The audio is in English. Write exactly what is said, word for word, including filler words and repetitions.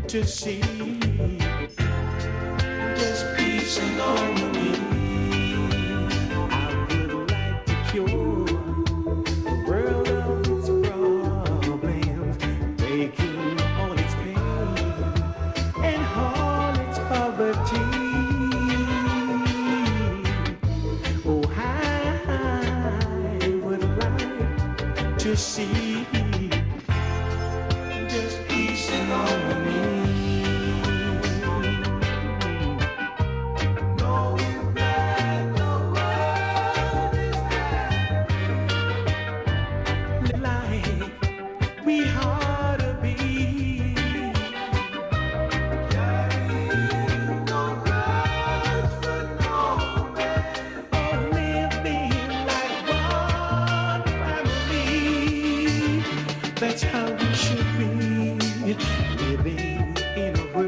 to see just peace and harmony. I would like to cure the world of its problems, taking all its pain and all its poverty. Oh, I would like to see just peace and harmony. Knowing that the world is happy, like we ought to be. Carrying no grudge for no man, or living like one family. That's how we should be, living in a world